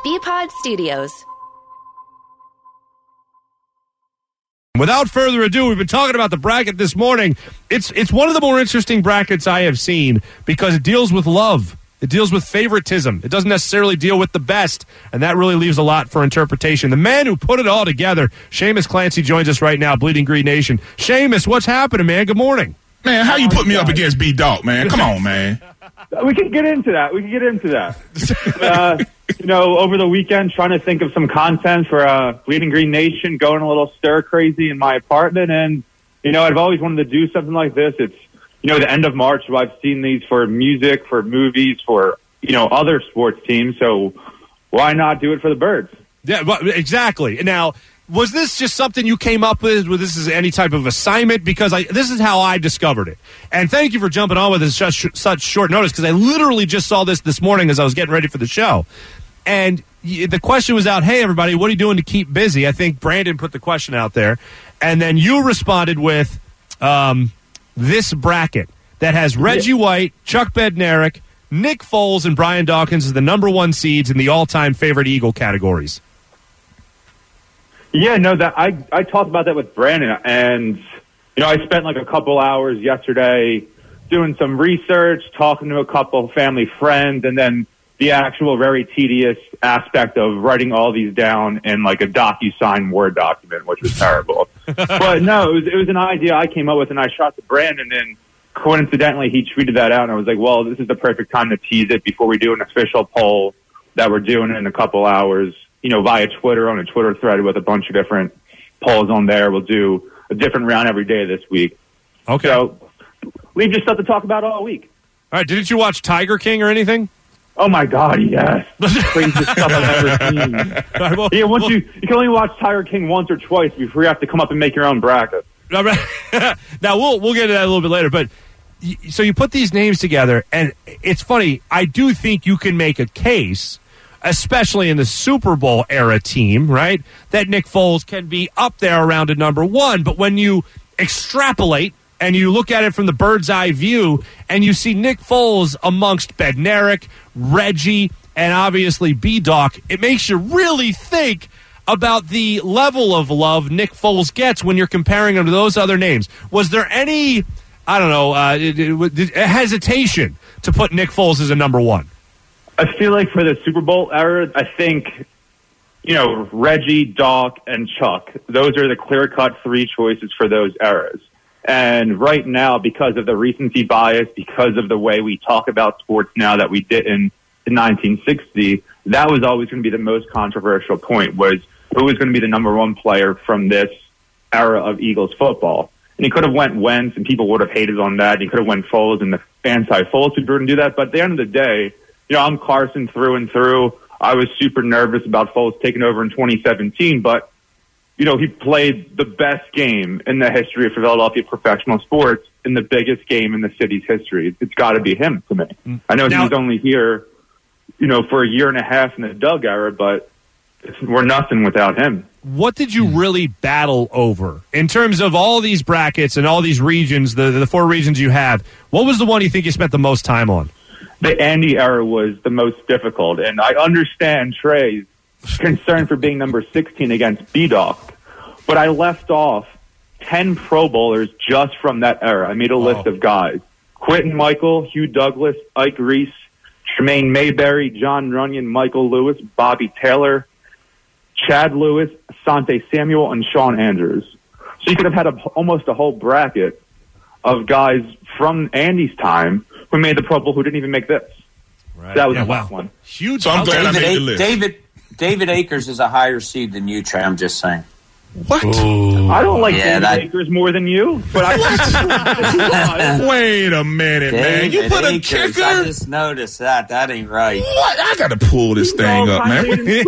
BPod Studios. Without further ado, we've been talking about the bracket this morning. It's one of the more interesting brackets I have seen because it deals with love. It deals with favoritism. It doesn't necessarily deal with the best, and that really leaves a lot for interpretation. The man who put it all together, Seamus Clancy, joins us right now, Bleeding Green Nation. Seamus, what's happening, man? Good morning. Man, how you put me up against B-Dog, man? Come on, man. We can get into that. Over the weekend, trying to think of some content for Bleeding Green Nation, going a little stir-crazy in my apartment. And, I've always wanted to do something like this. It's, the end of March, so I've seen these for music, for movies, for, other sports teams. So why not do it for the Birds? Yeah, exactly. Now, was this just something you came up with? Was this any type of assignment? Because this is how I discovered it. And thank you for jumping on with such short notice, because I literally just saw this morning as I was getting ready for the show. And the question was out, hey, everybody, what are you doing to keep busy? I think Brandon put the question out there. And then you responded with this bracket that has Reggie White, Chuck Bednarik, Nick Foles, and Brian Dawkins as the number one seeds in the all-time favorite Eagle categories. Yeah, no, that I talked about that with Brandon, and I spent like a couple hours yesterday doing some research, talking to a couple family friends, and then the actual very tedious aspect of writing all these down in like a DocuSign Word document, which was terrible. But no, it was an idea I came up with, and I shot to Brandon, and coincidentally he tweeted that out, and I was like, well, this is the perfect time to tease it before we do an official poll that we're doing in a couple hours. Via Twitter, on a Twitter thread with a bunch of different polls on there. We'll do a different round every day this week. Okay. So, leave your stuff to talk about all week. All right, didn't you watch Tiger King or anything? Oh, my God, yes. Craziest stuff I've ever seen. Right, well, you can only watch Tiger King once or twice before you have to come up and make your own bracket. Now, we'll get to that a little bit later, but so you put these names together, and it's funny. I do think you can make a case, especially in the Super Bowl era team, right, that Nick Foles can be up there around a number one. But when you extrapolate and you look at it from the bird's eye view and you see Nick Foles amongst Bednarik, Reggie, and obviously B-Doc, it makes you really think about the level of love Nick Foles gets when you're comparing him to those other names. Was there any, hesitation to put Nick Foles as a number one? I feel like for the Super Bowl era, I think, Reggie, Doc, and Chuck, those are the clear-cut three choices for those eras. And right now, because of the recency bias, because of the way we talk about sports now that we didn't in 1960, that was always going to be the most controversial point, was who was going to be the number one player from this era of Eagles football. And he could have went Wentz, and people would have hated on that. He could have went Foles, and the anti-Foles would do that. But at the end of the day, I'm Carson through and through. I was super nervous about Foles taking over in 2017, but, he played the best game in the history of Philadelphia professional sports in the biggest game in the city's history. It's got to be him to me. I know he was only here, for a year and a half in the Doug era, but we're nothing without him. What did you really battle over in terms of all these brackets and all these regions, the four regions you have? What was the one you think you spent the most time on? The Andy era was the most difficult, and I understand Trey's concern for being number 16 against B-Doc, but I left off 10 Pro Bowlers just from that era. I made a list of guys: Quentin Michael, Hugh Douglas, Ike Reese, Tremaine Mayberry, John Runyon, Michael Lewis, Bobby Taylor, Chad Lewis, Asante Samuel, and Sean Andrews. So you could have had almost a whole bracket of guys from Andy's time who made the Pro Bowl who didn't even make this. Right. That was the last one. Huge. So I'm glad I made the list. David Akers is a higher seed than you, Trey. I'm just saying. What? Ooh. I don't like David Akers more than you, but I Wait a minute, man. You put Akers, a kicker? I just noticed that. That ain't right. What? I got to pull this thing up, man.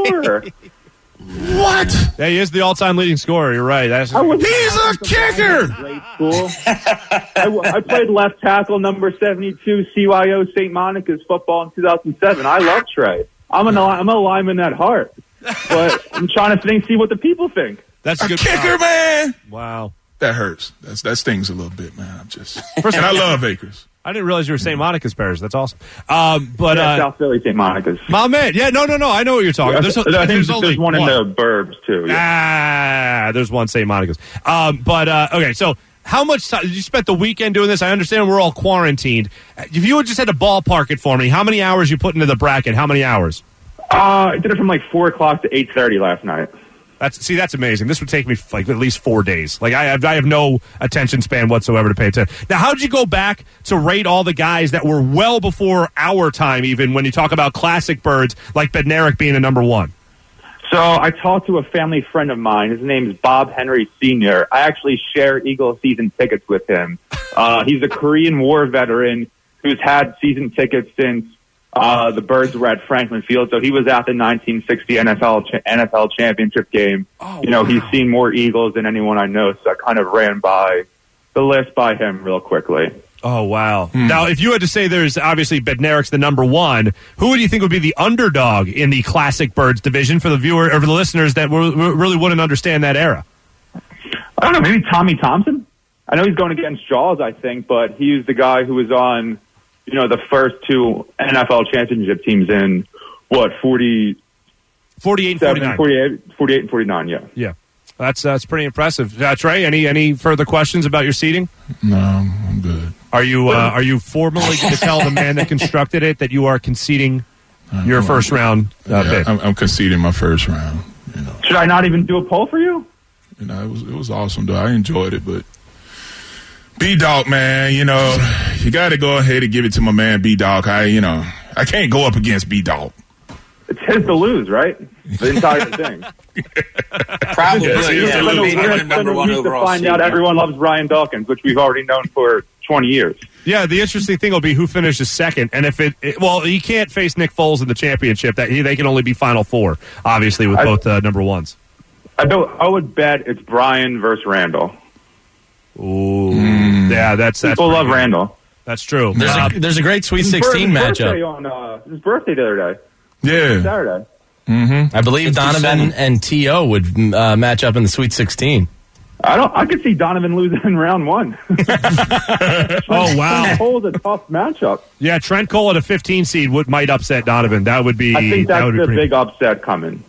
What? Yeah, he is the all-time leading scorer. You're right. He's a kicker. Grade school. I played left tackle, number 72, CYO St. Monica's football in 2007. I love Trey. I'm a lineman at heart, but I'm trying to see what the people think. That's a good kicker, man. Wow. That hurts. That stings a little bit, man. And I love Akers. I didn't realize you were St. Monica's Bears. That's awesome. South Philly, St. Monica's. My man. Yeah, no. I know what you're talking about. There's one in the burbs, too. Yeah. There's one St. Monica's. Okay, so how much time you spent the weekend doing this? I understand we're all quarantined. If you just had to ballpark it for me, how many hours you put into the bracket? How many hours? I did it from 4 o'clock to 8:30 last night. That's amazing. This would take me at least 4 days. I have no attention span whatsoever to pay attention. Now, how did you go back to rate all the guys that were well before our time, even when you talk about classic birds like Bednarik being a number one? So I talked to a family friend of mine. His name is Bob Henry Sr. I actually share Eagle season tickets with him. He's a Korean War veteran who's had season tickets since the Birds were at Franklin Field. So he was at the 1960 NFL championship game. Oh, wow. He's seen more Eagles than anyone I know. So I kind of ran by the list by him real quickly. Oh, wow. Now, if you had to say there's obviously Bednarik's the number one, who would you think would be the underdog in the classic Birds division for the viewer or for the listeners that really wouldn't understand that era? I don't know, maybe Tommy Thompson? I know he's going against Jaws, I think, but he's the guy who was on, the first two NFL championship teams in, 48 and 49. 48 and 49, yeah. Yeah. That's pretty impressive. Trey, any further questions about your seating? No, I'm good. Are you formally going to tell the man that constructed it that you are conceding your first round bid? I'm conceding my first round. Should I not even do a poll for you? It was awesome though. I enjoyed it, but B-Dog, man, you got to go ahead and give it to my man B-Dog. I can't go up against B-Dog. It's his to lose, right? The entire thing. Probably, yeah. We're going to find out everyone loves Brian Dawkins, which we've already known for 20 years. Yeah, the interesting thing will be who finishes second, and if he can't face Nick Foles in the championship. They can only be Final Four, obviously, with both number ones. I would bet it's Brian versus Randall. Ooh, yeah, that's people love Randall. That's true. There's a great Sweet 16 matchup. His birthday the other day. Yeah, Saturday. Mm-hmm. I believe Donovan and T.O. would match up in the Sweet 16. I could see Donovan losing in round one. Oh, wow. Trent Cole's a tough matchup. Yeah, Trent Cole at a 15 seed might upset Donovan. That would be. I think that's the big upset coming.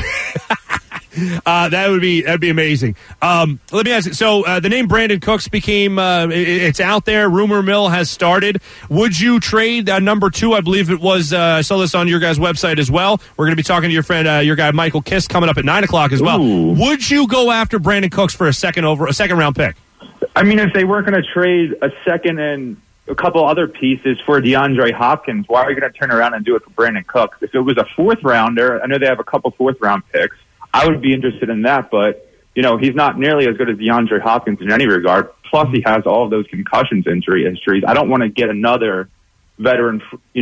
That'd be amazing. Let me ask you. So the name Brandon Cooks became it's out there. Rumor mill has started. Would you trade number 2? I believe it was. I saw this on your guys' website as well. We're going to be talking to your friend, your guy Michael Kiss, coming up at 9:00 as well. Ooh. Would you go after Brandon Cooks for a second round pick? I mean, if they weren't going to trade a second and a couple other pieces for DeAndre Hopkins, why are you going to turn around and do it for Brandon Cooks? If it was a 4th rounder, I know they have a couple 4th round picks. I would be interested in that, but, he's not nearly as good as DeAndre Hopkins in any regard. Plus, he has all of those concussions injury histories. I don't want to get another veteran,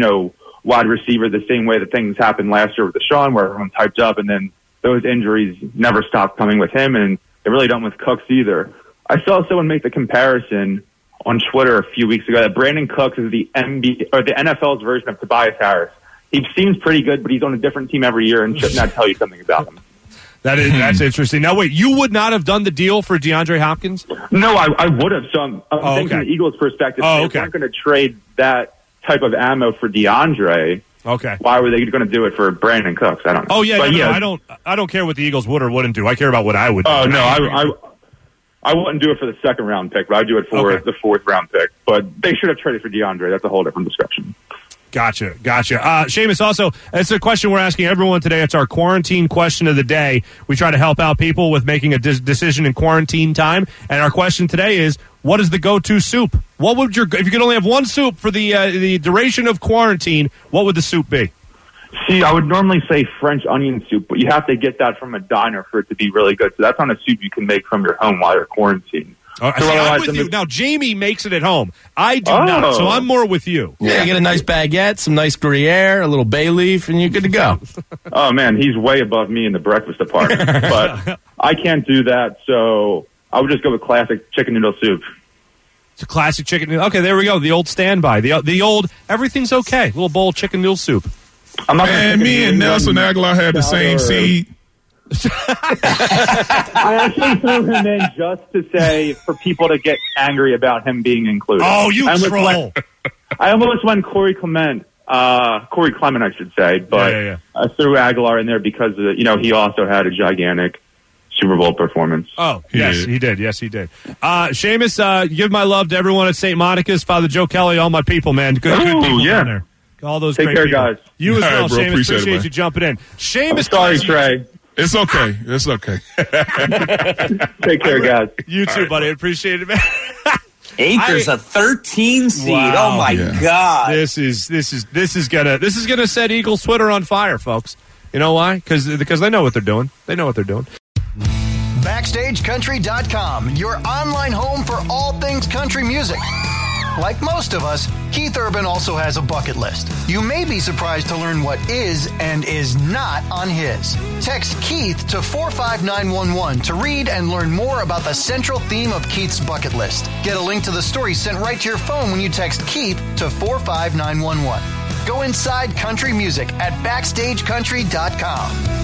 wide receiver the same way that things happened last year with Deshaun, where everyone typed up, and then those injuries never stopped coming with him, and they really don't with Cooks either. I saw someone make the comparison on Twitter a few weeks ago that Brandon Cooks is the NFL's version of Tobias Harris. He seems pretty good, but he's on a different team every year, and shouldn't that tell you something about him? That's interesting. Now, wait, you would not have done the deal for DeAndre Hopkins? No, I would have. So I'm thinking from the Eagles' perspective, they weren't going to trade that type of ammo for DeAndre. Okay. Why were they going to do it for Brandon Cooks? I don't know. Oh, yeah, I don't care what the Eagles would or wouldn't do. I care about what I would do. Oh, no, I wouldn't do it for the 2nd round pick, but I'd do it for the 4th round pick. But they should have traded for DeAndre. That's a whole different discussion. Gotcha. Seamus, also, it's a question we're asking everyone today. It's our quarantine question of the day. We try to help out people with making a decision in quarantine time. And our question today is, what is the go-to soup? What would if you could only have one soup for the duration of quarantine, what would the soup be? See, I would normally say French onion soup, but you have to get that from a diner for it to be really good. So that's not a soup you can make from your home while you're quarantined. I'm with you. Now, Jamie makes it at home. I do not, so I'm more with you. Yeah, you get a nice baguette, some nice Gruyere, a little bay leaf, and you're good to go. Oh, man, he's way above me in the breakfast department. But I can't do that, so I would just go with classic chicken noodle soup. It's a classic chicken noodle. Okay, there we go. The old standby. The old everything's okay. Little bowl of chicken noodle soup. Me and Nelson Aguilar had the same seed. I actually threw him in just to say for people to get angry about him being included. Oh, you troll! I almost went Corey Clement, I should say, but I threw Aguilar in there because he also had a gigantic Super Bowl performance. Oh, yes, he did. Yes, he did. Seamus, give my love to everyone at St. Monica's, Father Joe Kelly, all my people, man. Good people down there. All those Take great care, people. guys. You as well, right, bro. Seamus. Appreciate it, you jumping in. Seamus, sorry, Trey. It's okay. It's okay. Take care, guys. You too, buddy. Appreciate it, man. Akers a 13 seed. Wow. Oh my God! This is gonna set Eagles Twitter on fire, folks. You know why? Because they know what they're doing. They know what they're doing. BackstageCountry.com, your online home for all things country music. Like most of us, Keith Urban also has a bucket list. You may be surprised to learn what is and is not on his. Text Keith to 45911 to read and learn more about the central theme of Keith's bucket list. Get a link to the story sent right to your phone when you text Keith to 45911. Go inside country music at BackstageCountry.com.